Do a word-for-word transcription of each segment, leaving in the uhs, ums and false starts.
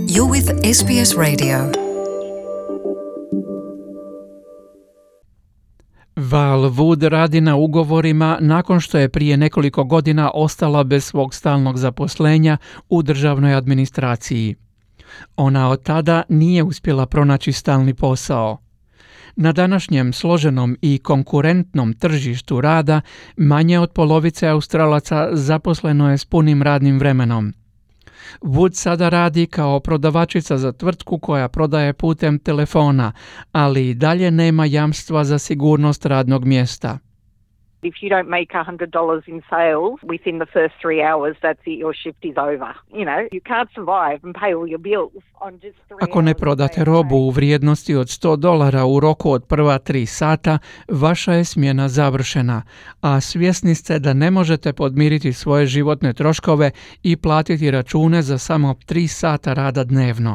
You're with S B S Radio. Val Wood radi na ugovorima nakon što je prije nekoliko godina ostala bez svog stalnog zaposlenja u državnoj administraciji. Ona od tada nije uspjela pronaći stalni posao. Na današnjem složenom i konkurentnom tržištu rada manje od polovice Australaca zaposleno je s punim radnim vremenom. Wood sada radi kao prodavačica za tvrtku koja prodaje putem telefona, ali i dalje nema jamstva za sigurnost radnog mjesta. If you don't make one hundred dollars in sales within the first three hours, that's it, your shift is over. You know, you can't survive and pay all your bills on just three hours. Ako ne prodate robu u vrijednosti od sto dolara u roku od prva tri sata, vaša je smjena završena, a svjesni ste da ne možete podmiriti svoje životne troškove i platiti račune za samo tri sata rada dnevno.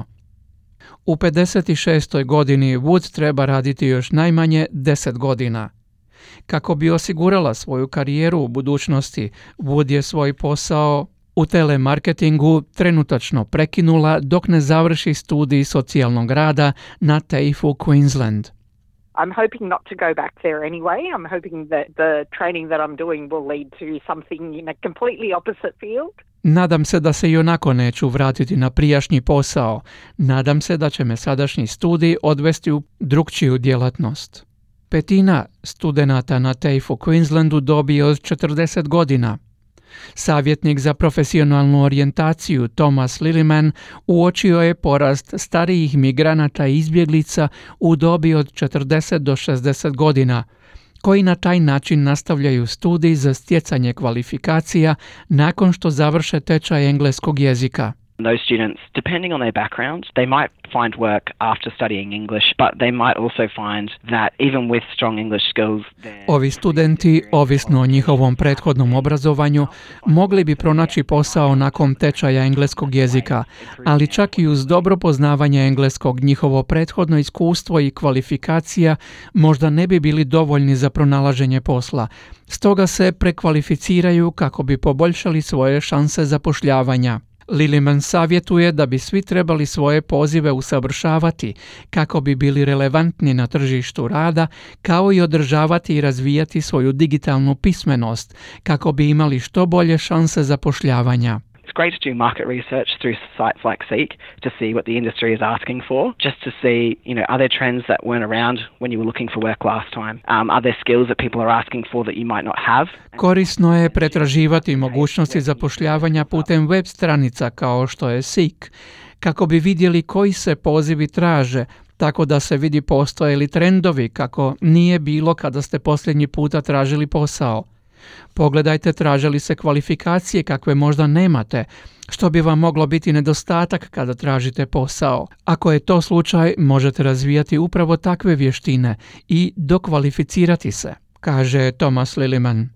U pedeset šestoj godini Wood treba raditi još najmanje deset godina. Kako bi osigurala svoju karijeru u budućnosti, Wood je svoj posao u telemarketingu trenutačno prekinula dok ne završi studij socijalnog rada na T A F E u Queensland. I'm hoping not to go back there anyway. I'm hoping that the training that I'm doing will lead to something in a completely opposite field. Nadam se da se i onako neću vratiti na prijašnji posao. Nadam se da će me sadašnji studij odvesti u drugčiju djelatnost. Petina studenata na T A F E u Queenslandu dobije od četrdeset godina. Savjetnik za profesionalnu orijentaciju Thomas Lilliman uočio je porast starijih migranata i izbjeglica u dobi od četrdeset do šezdeset godina, koji na taj način nastavljaju studij za stjecanje kvalifikacija nakon što završe tečaj engleskog jezika. Those students, depending on their background, they might find work after studying English, but they might also find that even with strong English skills... Ovi studenti, ovisno o njihovom prethodnom obrazovanju, mogli bi pronaći posao nakon tečaja engleskog jezika, ali čak i uz dobro poznavanje engleskog, njihovo prethodno iskustvo i kvalifikacija možda ne bi bili dovoljni za pronalaženje posla. Stoga se prekvalificiraju kako bi poboljšali svoje šanse zapošljavanja. Lilliman savjetuje da bi svi trebali svoje pozive usavršavati kako bi bili relevantni na tržištu rada, kao i održavati i razvijati svoju digitalnu pismenost kako bi imali što bolje šanse zapošljavanja. It's great to do market research through sites like Seek to see what the industry is asking for, just to see, you know, are there trends that weren't around when you were looking for work last time? Um, are there skills that people are asking for that you might not have? Korisno je pretraživati mogućnosti zapošljavanja putem web stranica kao što je Seek, kako bi vidjeli koji se pozivi traže, tako da se vidi postoje li trendovi kako nije bilo kada ste posljednji puta tražili posao. Pogledajte traže li se kvalifikacije kakve možda nemate, što bi vam moglo biti nedostatak kada tražite posao. Ako je to slučaj, možete razvijati upravo takve vještine i dokvalificirati se, kaže Thomas Lilliman.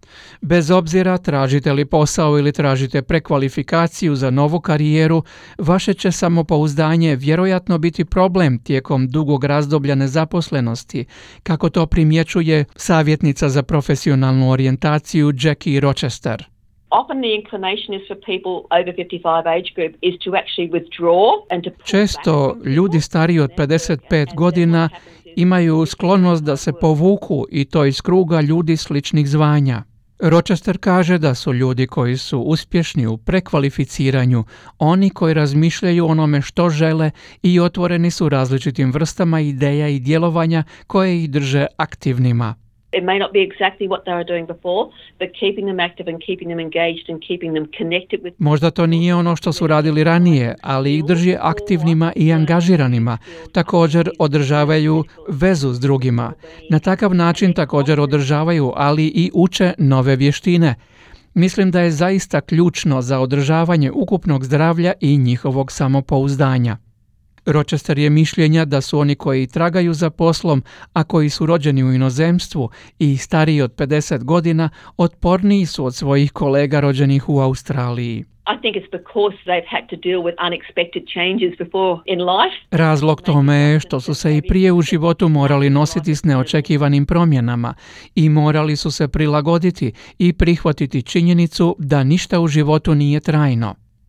Bez obzira tražite li posao ili tražite prekvalifikaciju za novu karijeru, vaše će samopouzdanje vjerojatno biti problem tijekom dugog razdoblja nezaposlenosti, kako to primjećuje savjetnica za profesionalnu orijentaciju Jackie Rochester. Often the inclination is for people over fifty-five age group is to actually withdraw and to pull Često ljudi stariji od pedeset pet godina imaju sklonost da se povuku i to iz kruga ljudi sličnih zvanja. Rochester kaže da su ljudi koji su uspješni u prekvalificiranju oni koji razmišljaju o onome što žele i otvoreni su različitim vrstama ideja i djelovanja koje ih drže aktivnima. It may not be exactly what they were doing before, but keeping them active and keeping them engaged and keeping them connected with... Možda to nije ono što su radili ranije, ali ih drži aktivnima i angažiranima. Također održavaju vezu s drugima. Na takav način također održavaju, ali i uče nove vještine. Mislim da je zaista ključno za održavanje ukupnog zdravlja i njihovog samopouzdanja. Rochester je mišljenja da su oni koji tragaju za poslom, a koji su rođeni u inozemstvu i stariji od pedeset godina, otporniji su od svojih kolega rođenih u Australiji. I think it's because they've had to deal with unexpected changes before in life. Razlog tome je što su se i prije u životu morali nositi s neočekivanim promjenama i morali su se prilagoditi i prihvatiti činjenicu da ništa u životu nije trajno.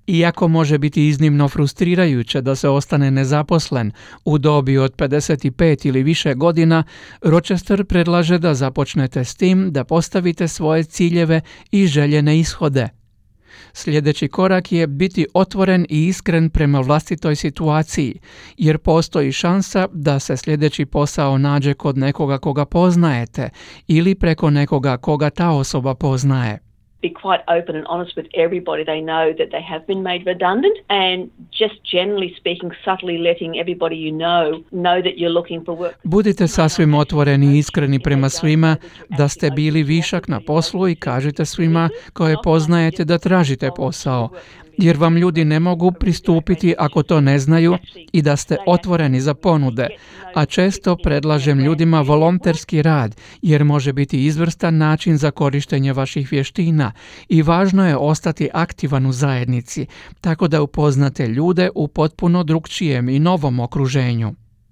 Iako može biti iznimno frustrirajuće da se ostane nezaposlen u dobi od pedeset pet ili više godina, Rochester predlaže da započnete s tim da postavite svoje ciljeve i željene ishode. Sljedeći korak je biti otvoren i iskren prema vlastitoj situaciji, jer postoji šansa da se sljedeći posao nađe kod nekoga koga poznajete ili preko nekoga koga ta osoba poznaje. Be quite open and honest with everybody. They know that they have been made redundant, and just generally speaking, subtly letting everybody you know know that you're looking for work. Budite sasvim otvoreni i iskreni prema svima da ste bili višak na poslu i kažite svima koje poznajete da tražite posao, jer vam ljudi ne mogu pristupiti ako to ne znaju i da ste otvoreni za ponude, a često predlažem ljudima volonterski rad jer može biti izvrstan način za korištenje vaših vještina i važno je ostati aktivan u zajednici, tako da upoznate ljude u potpuno drukčijem i novom okruženju.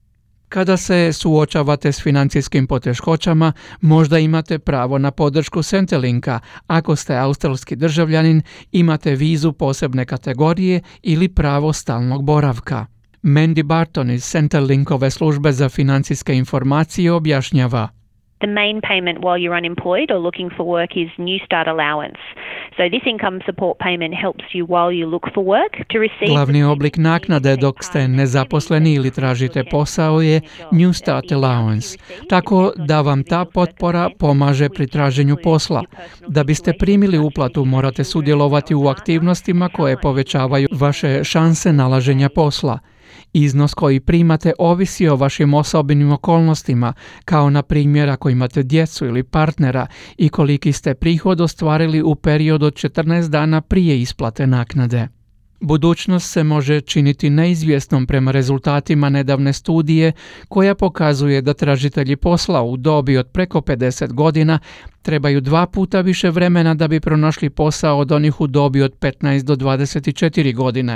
Kada se suočavate s financijskim poteškoćama, možda imate pravo na podršku Centrelinka. Ako ste australski državljanin, imate vizu posebne kategorije ili pravo stalnog boravka. Mandy Barton iz Centrelinkove službe za financijske informacije objašnjava. The main payment while you're unemployed or looking for work is New Start allowance. So this income support payment helps you while you look for work to receive. Glavni oblik naknade dok ste nezaposleni ili tražite posao je New Start allowance. Tako da vam ta potpora pomaže pri traženju posla. Da biste primili uplatu morate sudjelovati u aktivnostima koje povećavaju vaše šanse nalaženja posla. Iznos koji primate ovisi o vašim osobnim okolnostima, kao na primjer ako imate djecu ili partnera i koliki ste prihod ostvarili u periodu od četrnaest dana prije isplate naknade. Budućnost se može činiti neizvjesnom prema rezultatima nedavne studije koja pokazuje da tražitelji posla u dobi od preko pedeset godina trebaju dva puta više vremena da bi pronašli posao od onih u dobi od petnaest do dvadeset četiri godine.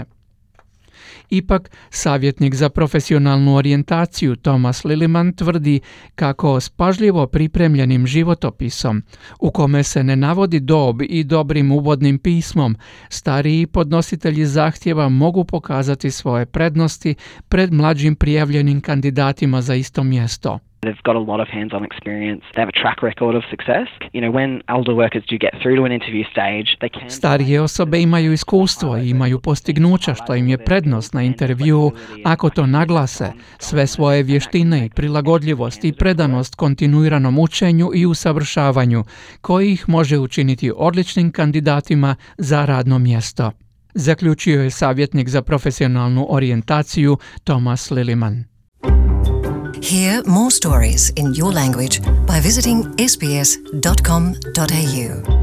Ipak, savjetnik za profesionalnu orijentaciju Thomas Lilliman tvrdi kako s pažljivo pripremljenim životopisom, u kome se ne navodi dob i dobrim uvodnim pismom, stariji podnositelji zahtjeva mogu pokazati svoje prednosti pred mlađim prijavljenim kandidatima za isto mjesto. They've got a lot of hands-on experience. They have a track record of success. You know, when older workers do get through to an interview stage, they can... Starije osobe imaju iskustvo i imaju postignuća što im je prednost na intervjuu ako to naglase, sve svoje vještine i prilagodljivost i predanost kontinuiranom učenju i usavršavanju, koji ih može učiniti odličnim kandidatima za radno mjesto. Zaključio je savjetnik za profesionalnu orijentaciju Thomas Lilliman. Hear more stories in your language by visiting s b s dot com dot a u.